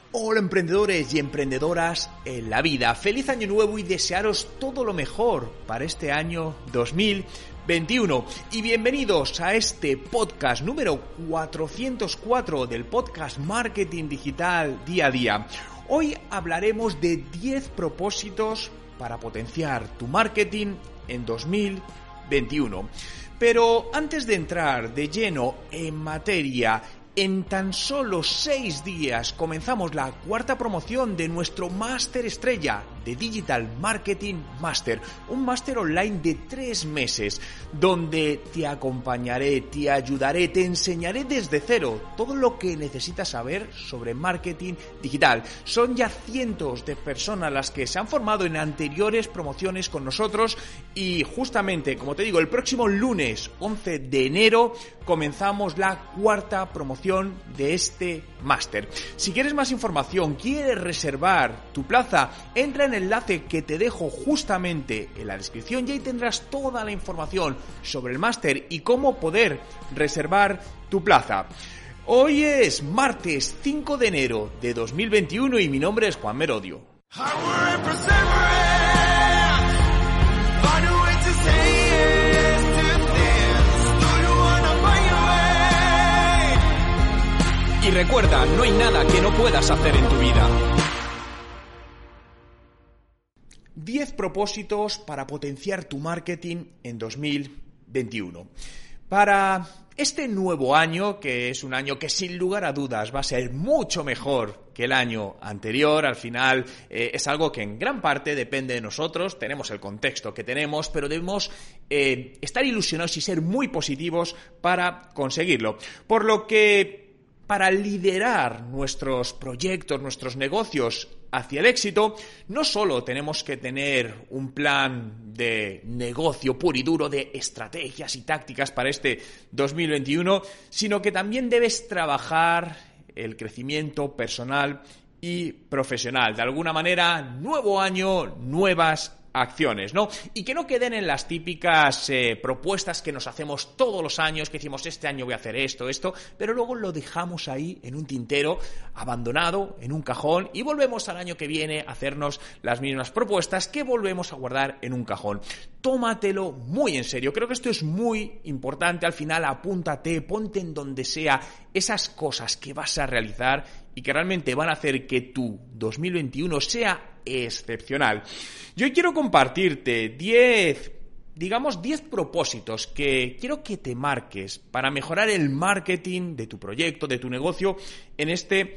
Hola emprendedores y emprendedoras en la vida. Feliz año nuevo y desearos todo lo mejor para este año 2021. Y bienvenidos a este podcast número 404 del podcast Marketing Digital Día a Día. Hoy hablaremos de 10 propósitos para potenciar tu marketing en 2021. Pero antes de entrar de lleno en materia, en tan solo 6 días comenzamos la cuarta promoción de nuestro Máster Estrella de Digital Marketing Master, un máster online de 3 meses, donde te acompañaré, te ayudaré, te enseñaré desde cero todo lo que necesitas saber sobre marketing digital. Son ya cientos de personas las que se han formado en anteriores promociones con nosotros y justamente, como te digo, el próximo lunes 11 de enero comenzamos la cuarta promoción de este máster. Si quieres más información, quieres reservar tu plaza, entra en el enlace que te dejo justamente en la descripción y ahí tendrás toda la información sobre el máster y cómo poder reservar tu plaza. Hoy es martes 5 de enero de 2021 y mi nombre es Juan Merodio. Y recuerda, no hay nada que no puedas hacer en tu vida. 10 propósitos para potenciar tu marketing en 2021. Para este nuevo año, que es un año que sin lugar a dudas va a ser mucho mejor que el año anterior, al final es algo que en gran parte depende de nosotros, tenemos el contexto que tenemos, pero debemos estar ilusionados y ser muy positivos para conseguirlo. Por lo que para liderar nuestros proyectos, nuestros negocios hacia el éxito, no solo tenemos que tener un plan de negocio puro y duro de estrategias y tácticas para este 2021, sino que también debes trabajar el crecimiento personal y profesional. De alguna manera, nuevo año, nuevas acciones, ¿no? Y que no queden en las típicas propuestas que nos hacemos todos los años, que decimos este año voy a hacer esto, pero luego lo dejamos ahí en un tintero, abandonado, en un cajón, y volvemos al año que viene a hacernos las mismas propuestas que volvemos a guardar en un cajón. Tómatelo muy en serio, creo que esto es muy importante, al final apúntate, ponte en donde sea esas cosas que vas a realizar y que realmente van a hacer que tu 2021 sea excepcional. Yo hoy quiero compartirte 10 propósitos que quiero que te marques para mejorar el marketing de tu proyecto, de tu negocio en este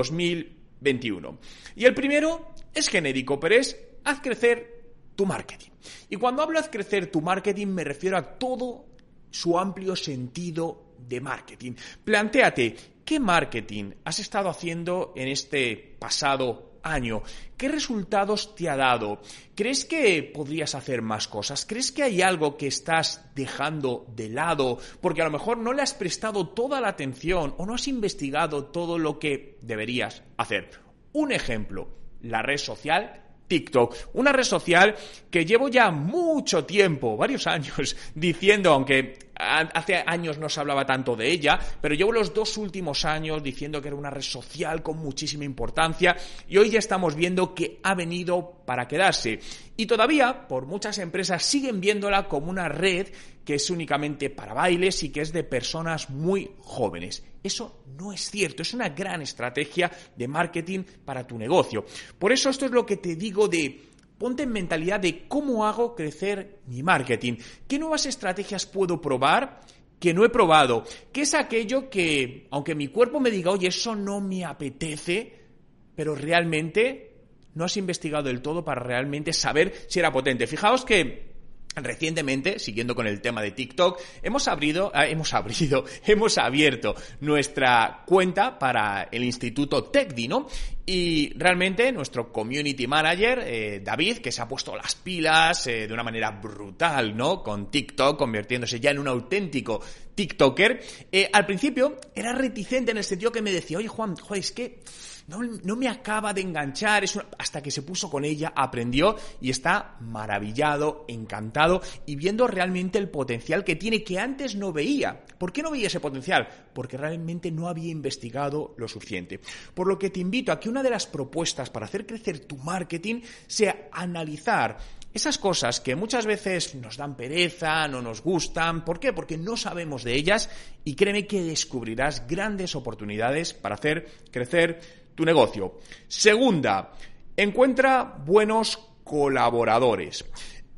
2021. Y el primero es genérico, pero es haz crecer tu marketing. Y cuando hablo de haz crecer tu marketing me refiero a todo su amplio sentido de marketing. Plantéate, ¿qué marketing has estado haciendo en este pasado año? ¿Qué resultados te ha dado? ¿Crees que podrías hacer más cosas? ¿Crees que hay algo que estás dejando de lado porque a lo mejor no le has prestado toda la atención o no has investigado todo lo que deberías hacer? Un ejemplo, la red social TikTok, una red social que llevo ya mucho tiempo, varios años, diciendo, aunque hace años no se hablaba tanto de ella, pero llevo los 2 últimos años diciendo que era una red social con muchísima importancia y hoy ya estamos viendo que ha venido para quedarse. Y todavía, por muchas empresas, siguen viéndola como una red que es únicamente para bailes y que es de personas muy jóvenes. Eso no es cierto, es una gran estrategia de marketing para tu negocio. Por eso esto es lo que te digo de ponte en mentalidad de cómo hago crecer mi marketing. ¿Qué nuevas estrategias puedo probar que no he probado? ¿Qué es aquello que, aunque mi cuerpo me diga, oye, eso no me apetece, pero realmente no has investigado del todo para realmente saber si era potente? Fijaos que recientemente, siguiendo con el tema de TikTok, hemos abierto nuestra cuenta para el Instituto TechDi, ¿no? Y realmente nuestro community manager, David, que se ha puesto las pilas de una manera brutal, ¿no? Con TikTok, convirtiéndose ya en un auténtico TikToker, al principio era reticente en el sentido que me decía, oye Juan, es que no me acaba de enganchar, hasta que se puso con ella, aprendió y está maravillado, encantado y viendo realmente el potencial que tiene que antes no veía. ¿Por qué no veía ese potencial? Porque realmente no había investigado lo suficiente. Por lo que te invito a que una de las propuestas para hacer crecer tu marketing sea analizar esas cosas que muchas veces nos dan pereza, no nos gustan. ¿Por qué? Porque no sabemos de ellas y créeme que descubrirás grandes oportunidades para hacer crecer tu negocio. Segunda, encuentra buenos colaboradores.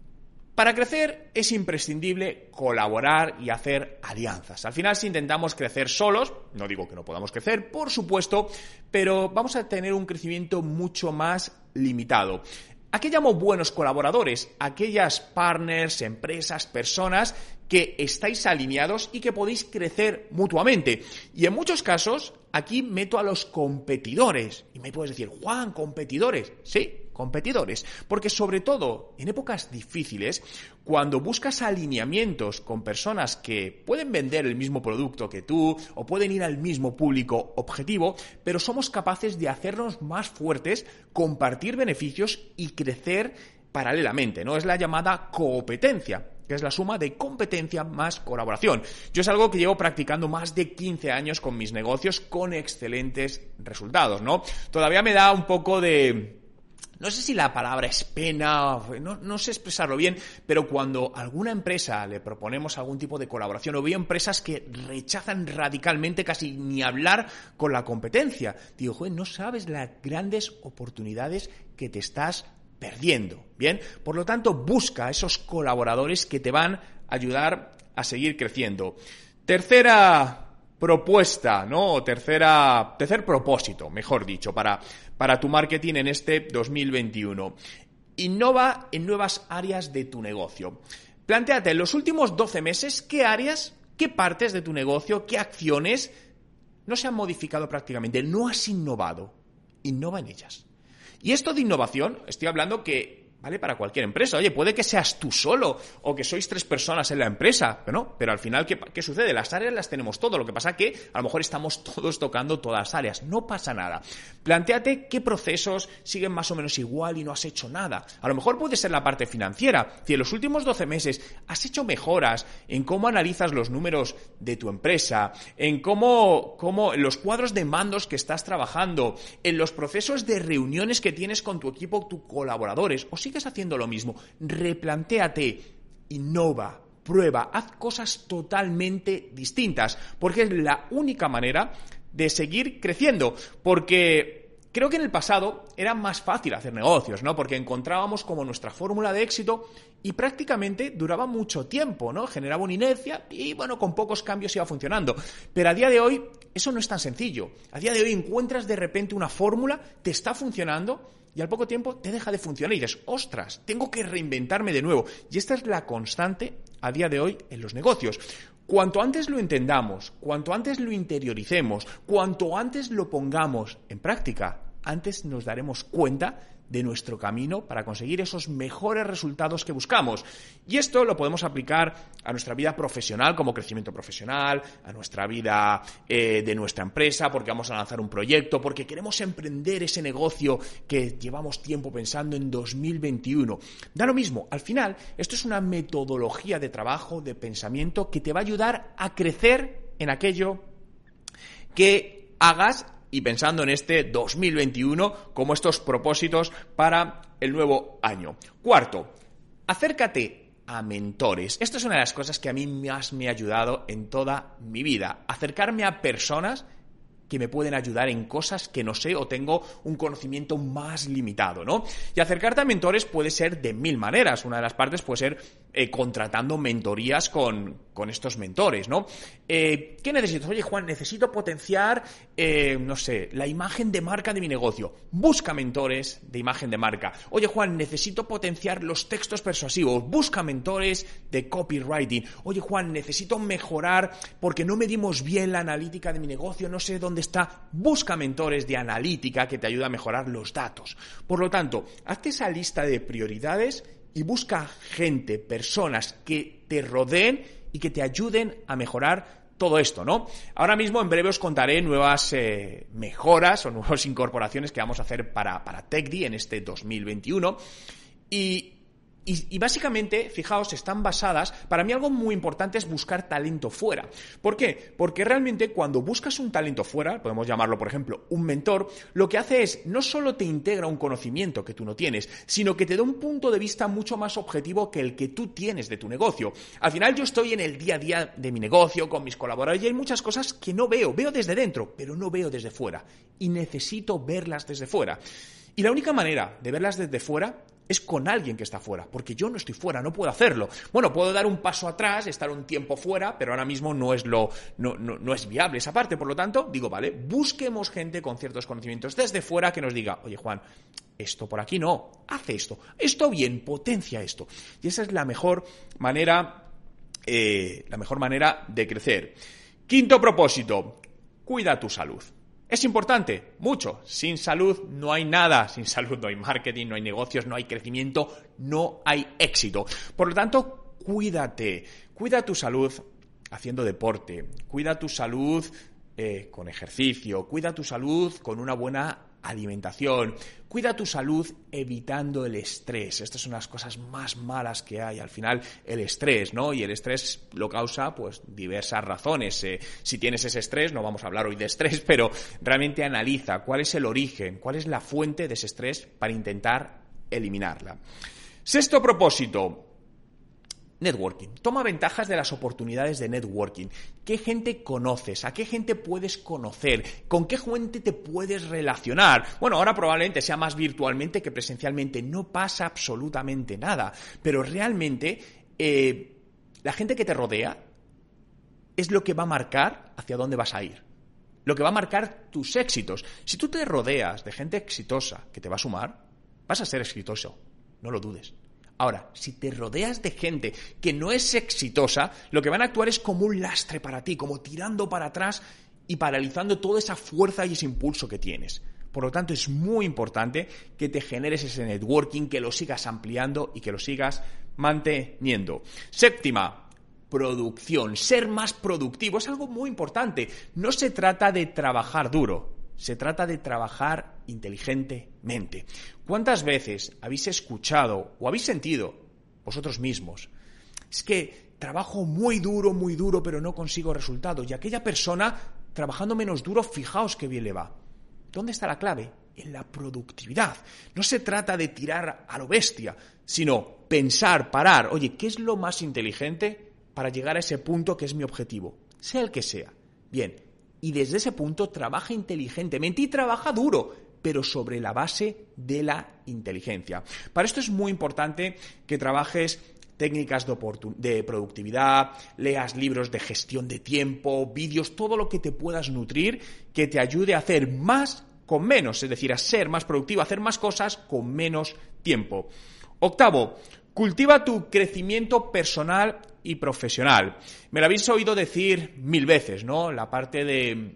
Para crecer es imprescindible colaborar y hacer alianzas. Al final, si intentamos crecer solos, no digo que no podamos crecer, por supuesto, pero vamos a tener un crecimiento mucho más limitado. ¿A qué llamo buenos colaboradores? Aquellas partners, empresas, personas que estáis alineados y que podéis crecer mutuamente. Y en muchos casos, aquí meto a los competidores. Y me puedes decir, Juan, ¿competidores? Sí, competidores. Porque sobre todo, en épocas difíciles, cuando buscas alineamientos con personas que pueden vender el mismo producto que tú o pueden ir al mismo público objetivo, pero somos capaces de hacernos más fuertes, compartir beneficios y crecer paralelamente, ¿no? Es la llamada competencia, que es la suma de competencia más colaboración. Yo es algo que llevo practicando más de 15 años con mis negocios con excelentes resultados, ¿no? Todavía me da un poco de... No sé si la palabra es pena, no sé expresarlo bien, pero cuando a alguna empresa le proponemos algún tipo de colaboración, o veo empresas que rechazan radicalmente casi ni hablar con la competencia, digo, joder, no sabes las grandes oportunidades que te estás perdiendo, ¿bien? Por lo tanto, busca esos colaboradores que te van a ayudar a seguir creciendo. Tercera propuesta, ¿no? O tercer propósito, mejor dicho, para tu marketing en este 2021. Innova en nuevas áreas de tu negocio. Plantéate en los últimos 12 meses qué áreas, qué partes de tu negocio, qué acciones no se han modificado prácticamente, no has innovado. Innova en ellas. Y esto de innovación, estoy hablando que vale para cualquier empresa. Oye, puede que seas tú solo o que sois 3 personas en la empresa, pero al final, ¿qué sucede? Las áreas las tenemos todo. Lo que pasa es que a lo mejor estamos todos tocando todas las áreas. No pasa nada. Plantéate qué procesos siguen más o menos igual y no has hecho nada. A lo mejor puede ser la parte financiera. Si en los últimos 12 meses has hecho mejoras en cómo analizas los números de tu empresa, en cómo en los cuadros de mandos que estás trabajando, en los procesos de reuniones que tienes con tu equipo, tus colaboradores, o sigues haciendo lo mismo, replantéate, innova, prueba, haz cosas totalmente distintas, porque es la única manera de seguir creciendo, porque creo que en el pasado era más fácil hacer negocios, ¿no? Porque encontrábamos como nuestra fórmula de éxito y prácticamente duraba mucho tiempo, ¿no? Generaba una inercia y, bueno, con pocos cambios iba funcionando. Pero a día de hoy eso no es tan sencillo. A día de hoy encuentras de repente una fórmula, te está funcionando y al poco tiempo te deja de funcionar y dices, ostras, tengo que reinventarme de nuevo. Y esta es la constante a día de hoy en los negocios. Cuanto antes lo entendamos, cuanto antes lo interioricemos, cuanto antes lo pongamos en práctica, antes nos daremos cuenta de nuestro camino para conseguir esos mejores resultados que buscamos. Y esto lo podemos aplicar a nuestra vida profesional como crecimiento profesional, a nuestra vida de nuestra empresa, porque vamos a lanzar un proyecto, porque queremos emprender ese negocio que llevamos tiempo pensando en 2021. Da lo mismo, al final, esto es una metodología de trabajo, de pensamiento, que te va a ayudar a crecer en aquello que hagas y pensando en este 2021 como estos propósitos para el nuevo año. Cuarto, acércate a mentores. Esto es una de las cosas que a mí más me ha ayudado en toda mi vida. Acercarme a personas que me pueden ayudar en cosas que no sé o tengo un conocimiento más limitado, ¿no? Y acercarte a mentores puede ser de 1000 maneras. Una de las partes puede ser contratando mentorías con estos mentores, ¿no? ¿Qué necesitas? Oye, Juan, necesito potenciar, no sé, la imagen de marca de mi negocio. Busca mentores de imagen de marca. Oye, Juan, necesito potenciar los textos persuasivos. Busca mentores de copywriting. Oye, Juan, necesito mejorar porque no medimos bien la analítica de mi negocio, no sé dónde está. Busca mentores de analítica que te ayuda a mejorar los datos. Por lo tanto, hazte esa lista de prioridades y busca gente, personas que te rodeen y que te ayuden a mejorar todo esto, ¿no? Ahora mismo en breve os contaré nuevas mejoras o nuevas incorporaciones que vamos a hacer para TechD en este 2021 y básicamente, fijaos, están basadas, para mí algo muy importante es buscar talento fuera. ¿Por qué? Porque realmente cuando buscas un talento fuera, podemos llamarlo por ejemplo un mentor, lo que hace es no solo te integra un conocimiento que tú no tienes, sino que te da un punto de vista mucho más objetivo que el que tú tienes de tu negocio. Al final yo estoy en el día a día de mi negocio, con mis colaboradores, y hay muchas cosas que no veo desde dentro, pero no veo desde fuera. Y necesito verlas desde fuera. Y la única manera de verlas desde fuera es con alguien que está fuera, porque yo no estoy fuera, no puedo hacerlo. Bueno, puedo dar un paso atrás, estar un tiempo fuera, pero ahora mismo no es viable esa parte. Por lo tanto, digo, vale, busquemos gente con ciertos conocimientos desde fuera que nos diga, oye Juan, esto por aquí no, haz esto bien, potencia esto. Y esa es la mejor manera de crecer. Quinto propósito, cuida tu salud. ¿Es importante? Mucho. Sin salud no hay nada. Sin salud no hay marketing, no hay negocios, no hay crecimiento, no hay éxito. Por lo tanto, cuídate. Cuida tu salud haciendo deporte. Cuida tu salud con ejercicio. Cuida tu salud con una buena alimentación. Cuida tu salud evitando el estrés. Estas son las cosas más malas que hay. Al final, el estrés, ¿no? Y el estrés lo causa, pues, diversas razones. Si tienes ese estrés, no vamos a hablar hoy de estrés, pero realmente analiza cuál es el origen, cuál es la fuente de ese estrés para intentar eliminarla. Sexto propósito. Networking. Toma ventajas de las oportunidades de networking. ¿Qué gente conoces? ¿A qué gente puedes conocer? ¿Con qué gente te puedes relacionar? Bueno, ahora probablemente sea más virtualmente que presencialmente. No pasa absolutamente nada. Pero realmente la gente que te rodea es lo que va a marcar hacia dónde vas a ir. Lo que va a marcar tus éxitos. Si tú te rodeas de gente exitosa que te va a sumar, vas a ser exitoso. No lo dudes. Ahora, si te rodeas de gente que no es exitosa, lo que van a actuar es como un lastre para ti, como tirando para atrás y paralizando toda esa fuerza y ese impulso que tienes. Por lo tanto, es muy importante que te generes ese networking, que lo sigas ampliando y que lo sigas manteniendo. Séptima, producción. Ser más productivo es algo muy importante. No se trata de trabajar duro. Se trata de trabajar inteligentemente. ¿Cuántas veces habéis escuchado o habéis sentido vosotros mismos? Es que trabajo muy duro, pero no consigo resultados. Y aquella persona, trabajando menos duro, fijaos qué bien le va. ¿Dónde está la clave? En la productividad. No se trata de tirar a lo bestia, sino pensar, parar. Oye, ¿qué es lo más inteligente para llegar a ese punto que es mi objetivo? Sea el que sea. Bien. Y desde ese punto trabaja inteligentemente y trabaja duro, pero sobre la base de la inteligencia. Para esto es muy importante que trabajes técnicas de productividad, leas libros de gestión de tiempo, vídeos, todo lo que te puedas nutrir que te ayude a hacer más con menos, es decir, a ser más productivo, a hacer más cosas con menos tiempo. Octavo, cultiva tu crecimiento personal y profesional. Me lo habéis oído decir 1000 veces, ¿no? La parte de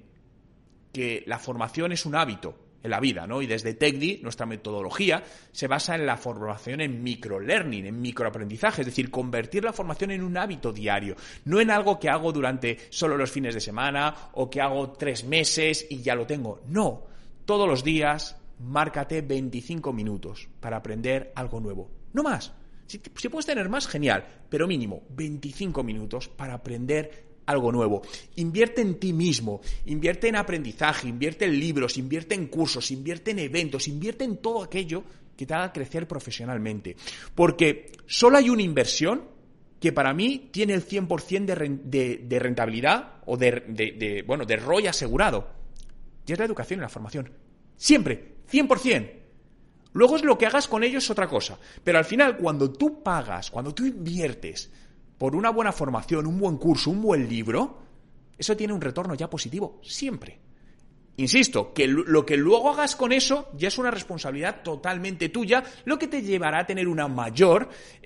que la formación es un hábito en la vida, ¿no? Y desde TechD, nuestra metodología se basa en la formación en microlearning, en microaprendizaje, es decir, convertir la formación en un hábito diario, no en algo que hago durante solo los fines de semana o que hago 3 meses y ya lo tengo. No, todos los días márcate 25 minutos para aprender algo nuevo, no más. Si puedes tener más, genial, pero mínimo 25 minutos para aprender algo nuevo. Invierte en ti mismo, invierte en aprendizaje, invierte en libros, invierte en cursos, invierte en eventos, invierte en todo aquello que te haga crecer profesionalmente. Porque solo hay una inversión que para mí tiene el 100% de rentabilidad o de ROI asegurado. Y es la educación y la formación. Siempre, 100%. Luego es lo que hagas con ellos es otra cosa. Pero al final, cuando tú pagas, cuando tú inviertes por una buena formación, un buen curso, un buen libro, eso tiene un retorno ya positivo, siempre. Insisto, que lo que luego hagas con eso ya es una responsabilidad totalmente tuya, lo que te llevará a tener un mayor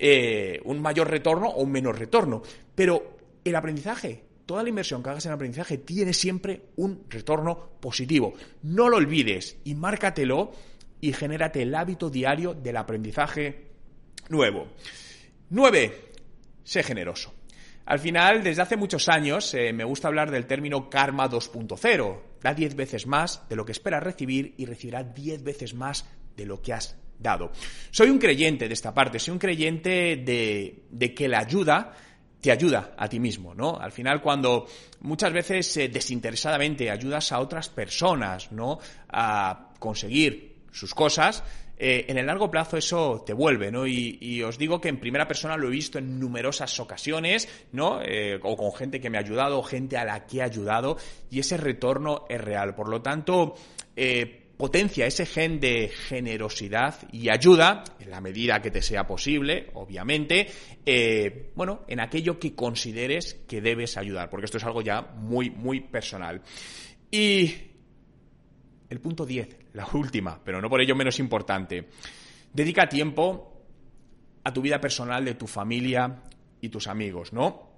retorno o un menor retorno. Pero el aprendizaje, toda la inversión que hagas en aprendizaje tiene siempre un retorno positivo. No lo olvides y márcatelo y genérate el hábito diario del aprendizaje nuevo. 9. Sé generoso. Al final, desde hace muchos años, me gusta hablar del término karma 2.0. Da 10 veces más de lo que esperas recibir y recibirás 10 veces más de lo que has dado. Soy un creyente de esta parte, soy un creyente de que la ayuda te ayuda a ti mismo, ¿no? Al final, cuando muchas veces desinteresadamente ayudas a otras personas, ¿no?, a conseguir sus cosas, en el largo plazo eso te vuelve, ¿no? Y os digo que en primera persona lo he visto en numerosas ocasiones, ¿no? O con gente que me ha ayudado, o gente a la que he ayudado, y ese retorno es real. Por lo tanto, potencia ese gen de generosidad y ayuda, en la medida que te sea posible, obviamente, en aquello que consideres que debes ayudar, porque esto es algo ya muy, muy personal. Y el punto 10, la última, pero no por ello menos importante. Dedica tiempo a tu vida personal, de tu familia y tus amigos, ¿no?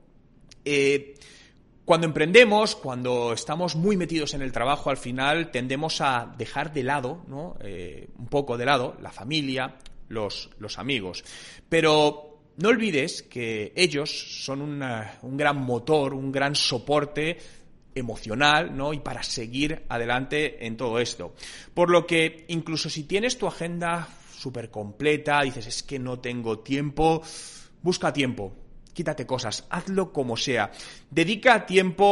Cuando emprendemos, cuando estamos muy metidos en el trabajo, al final tendemos a dejar de lado, ¿no?, un poco de lado, la familia, los amigos. Pero no olvides que ellos son un gran motor, un gran soporte emocional, ¿no?, y para seguir adelante en todo esto. Por lo que incluso si tienes tu agenda súper completa, dices, es que no tengo tiempo, busca tiempo. Quítate cosas, hazlo como sea. Dedícales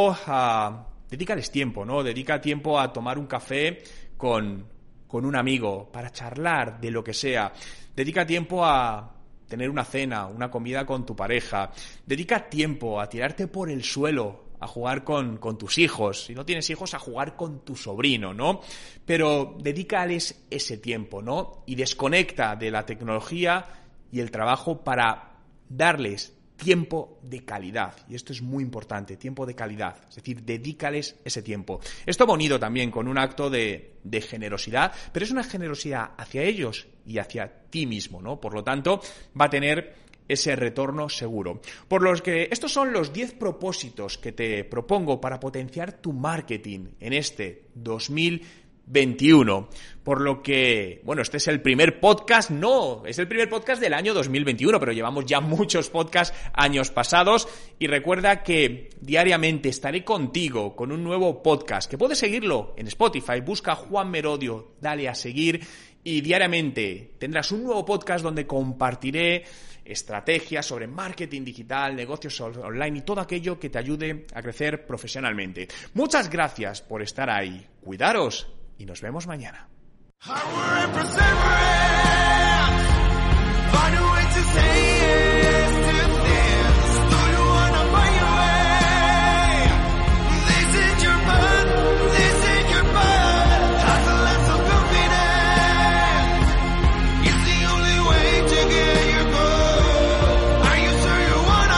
tiempo, ¿no? Dedica tiempo a tomar un café con un amigo, para charlar de lo que sea. Dedica tiempo a tener una cena, una comida con tu pareja. Dedica tiempo a tirarte por el suelo, a jugar con tus hijos. Si no tienes hijos, a jugar con tu sobrino, ¿no? Pero dedícales ese tiempo, ¿no? Y desconecta de la tecnología y el trabajo para darles tiempo de calidad. Y esto es muy importante, tiempo de calidad. Es decir, dedícales ese tiempo. Esto va unido también con un acto de generosidad, pero es una generosidad hacia ellos y hacia ti mismo, ¿no? Por lo tanto, va a tener ese retorno seguro. Por lo que estos son los 10 propósitos que te propongo para potenciar tu marketing en este 2021. Por lo que, este es el primer podcast, es el primer podcast del año 2021, pero llevamos ya muchos podcasts años pasados, y recuerda que diariamente estaré contigo con un nuevo podcast, que puedes seguirlo en Spotify, busca Juan Merodio, dale a seguir, y diariamente tendrás un nuevo podcast donde compartiré estrategias sobre marketing digital, negocios online y todo aquello que te ayude a crecer profesionalmente. Muchas gracias por estar ahí. Cuidaros y nos vemos mañana.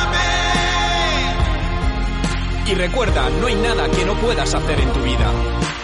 Y recuerda, no hay nada que no puedas hacer en tu vida.